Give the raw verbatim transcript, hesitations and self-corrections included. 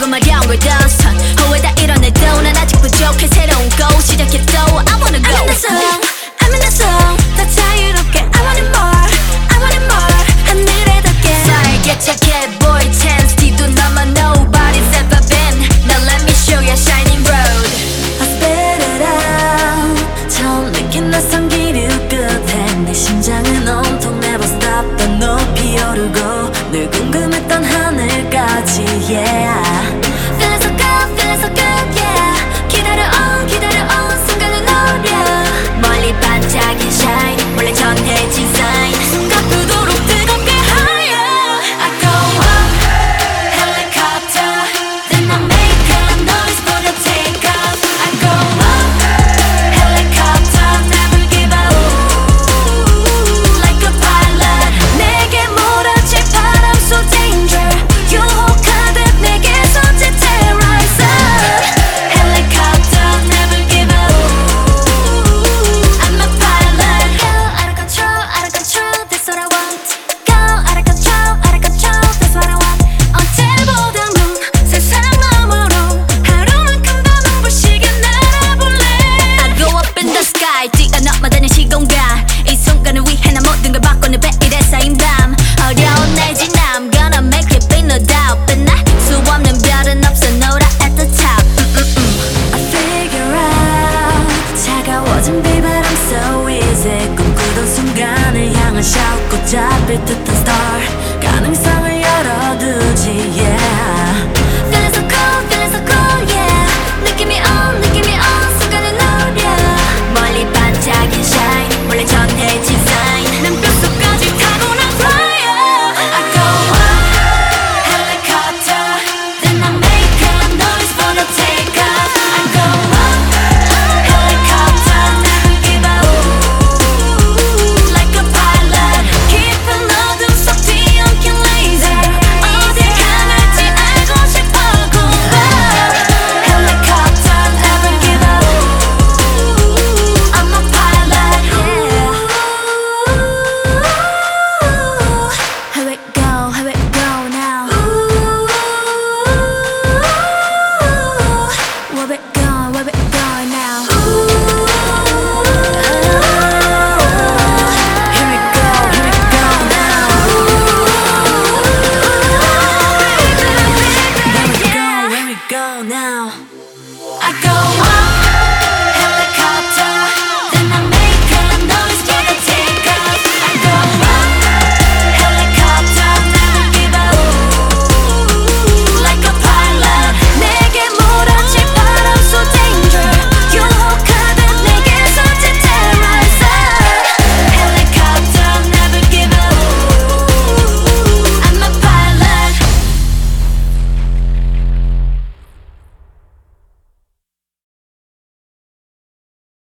하고 마려운 걸 더선 후회다 이뤄내도 난 아직 부족해 새로운 곳 시작해 또 I wanna go I'm in the zone, I'm in the zone 더 자유롭게 I want it more, I want it more 하늘에 닿게 살개차게 boy chance 뒤도 남아 nobody's ever been Now let me show you a shining road I spit it out 처음 느낀 낯선 기류 끝에 내 심장은 온통 never stop 더 높이 오르고 늘 궁금했던 하늘까지 yeah Feeling so good, feeling so good yeah 기다려온 기다려온 순간을 노려 멀리 반짝인 shine 원래 전해진 sign 숨가쁘도록 뜨겁게 higher I go up helicopter then I make a noise for the take off I go up helicopter never give up like a pilot 내게 몰아칠 바람 so danger 유혹하듯 내게서 terrorize helicopter never give up I'm a pilot go out of control out of control that's what I want go out of control out of control that's what I want 언제보다 문 세상 너머로 하루만큼 더 눈부시게 날아볼래 I go up in the sky 뛰어넘어다니는 시공간 이 순간을 위해 나 모든 걸 바꾸는 베일에 쌓인 밤 어려운 내 지남 Gonna make it big no doubt But 나 수 없는 별은 없어 노라 at the top mm, mm, mm. I figure out 차가워진 비바람 so easy 꿈꾸던 순간을 향한 shout 꼭 잡힐 듯한